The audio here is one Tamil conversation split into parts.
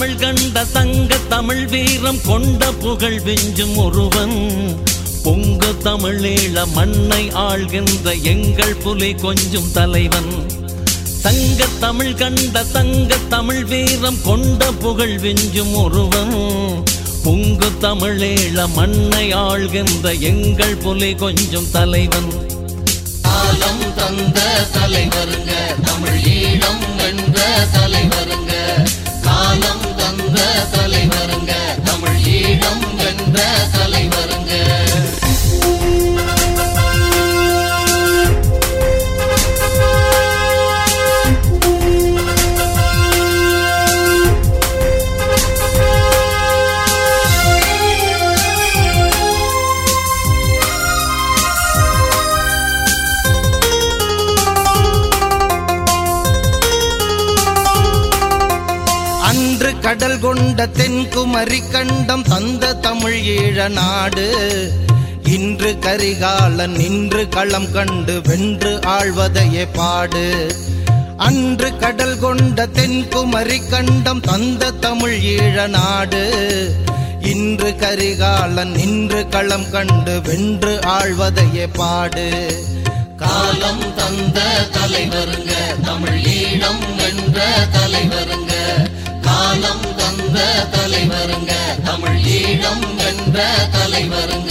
தமிழ் கண்ட தங்க தமிழ் வீரம் கொண்ட புகழ் வெஞ்சும் ஒருவன் பொங்கு தமிழீழ மண்ணை ஆள்கின்ற எங்கள் புலி கொஞ்சும் தலைவன். தங்க தமிழ் கண்ட தங்க தமிழ் வீரம் கொண்ட புகழ் வெஞ்சும் ஒருவன் பொங்கு தமிழீழ மண்ணை ஆள்கின்ற எங்கள் புலி கொஞ்சும் தலைவன். காலம் தந்த தலைவருங்க தமிழ் ஈழம் வென்ற தலைவருங்க. காலம் தந்த தலைவருங்க தமிழ் ஈழம் வென்ற தலைவருங்க. அன்று கடல் கொண்ட தென்குமரி கண்டம் தந்த தமிழ் ஈழ நாடு. இன்று கரிகாலன் நின்று களம் கண்டு வென்று ஆழ்வதையே பாடு. அன்று கடல் கொண்ட தென்குமரி கண்டம் தந்த தமிழ் ஈழ நாடு. இன்று கரிகாலன் நின்று களம் கண்டு வென்று ஆழ்வதையே பாடு. காலம் தந்த தலைவருங்க தமிழ் ஈழம் வென்ற தலைவருங்க. காலம் தந்த தலைவருங்க தமிழ் ஈழம் வென்ற தலைவருங்க.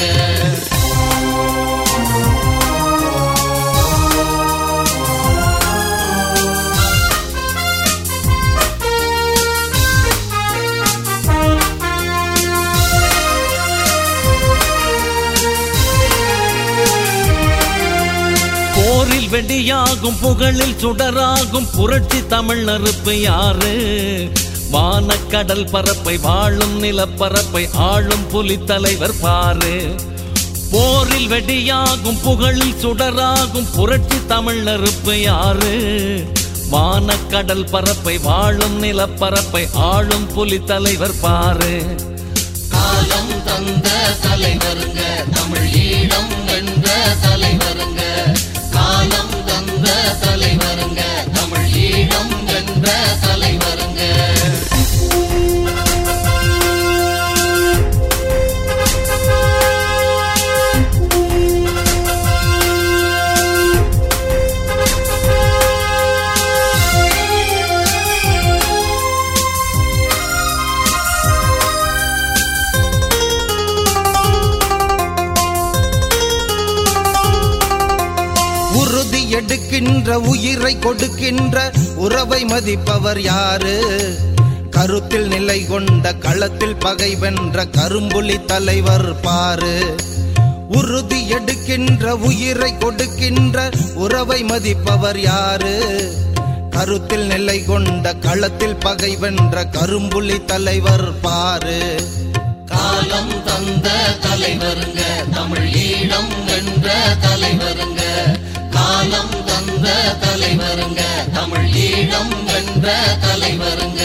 போரில் வெடியாகும் புகழில் சுடராகும் புரட்சி தமிழ் நெருப்பு யாரு? வானக்கடல் பரப்பை வாழும் நிலப்பரப்பை ஆளும் புலி தலைவர் பாரு. போரில் வெடியாகும் புகழில் சுடராகும் புரட்சி தமிழ் நெருப்பு யாரு? வானக்கடல் பரப்பை வாழும் நிலப்பரப்பை ஆளும் புலி தலைவர் பாரு. காலம் தந்த தலைவருங்க தமிழ் ஈழம் வென்ற தலைவருங்க. காலம் தந்த தலைவருங்க தமிழ் ஈழம் வென்ற தலைவருங்க. உறுதி எடுக்கின்ற உயிரை கொடுக்கின்ற உறவை மதிப்பவர் யாரு? கருத்தில் நிலை கொண்ட களத்தில் பகை வென்ற கரும்புலி தலைவர் பாரு. உறுதி எடுக்கின்ற உயிரை கொடுக்கின்ற உறவை மதிப்பவர் யாரு? கருத்தில் நிலை கொண்ட களத்தில் பகை வென்ற கரும்புலி தலைவர் பாரு. காலம் தந்த தலைவருங்க தமிழ் ஈழம் வென்ற தலைவருங்க. காலம் தந்த தலைவருங்க தமிழ் ஈழம் வென்ற தலைவருங்க.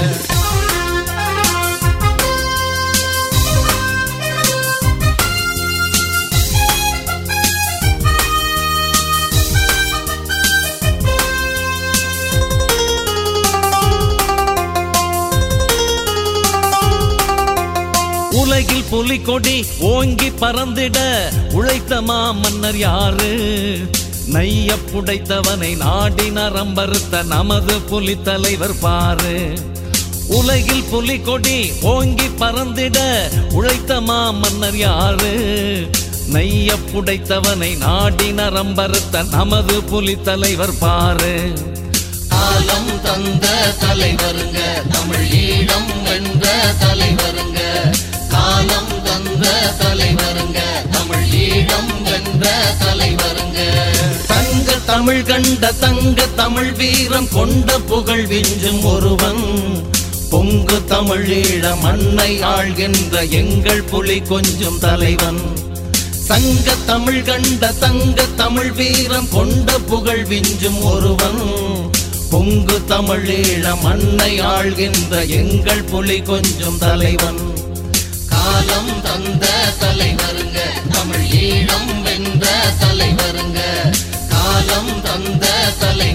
உலகில் புலிகொடி ஓங்கி பறந்திட உழைத்த மாமன்னர் யாரு? நைய புடைத்தவனை நாடி நரம்பறுத்த நமது புலி தலைவர் பாரு. உலகில் புலிகொடி ஓங்கி பறந்திட உழைத்த மாமன்னர் யாரு? நைய புடைத்தவனை நாடி நரம்பறுத்த நமது புலி தலைவர் பாரு. காலம் தந்த தலைவருங்க தமிழ் ஈழம் வென்ற தலைவருங்க. காலம் தந்த தலைவருங்க தமிழ் ஈழம் வென்ற தலைவருங்க. தங்க தமிழ் கண்ட தங்க தமிழ் வீரம் கொண்ட புகழ் வெஞ்சும் ஒருவன் பொங்கு தமிழீழ மண்ணை ஆள்கின்ற எங்கள் புலி கொஞ்சும் தலைவன். சங்க தமிழ் கண்ட தங்க தமிழ் வீரம் கொண்ட புகழ் வெஞ்சும் ஒருவன் பொங்கு தமிழீழ மண்ணை ஆள்கின்ற எங்கள் புலி கொஞ்சும் தலைவன். காலம் தந்த தலைவருங்க தமிழ் ஈழம் வென்ற தலைவருங்க. காலம் தந்த தலைவர்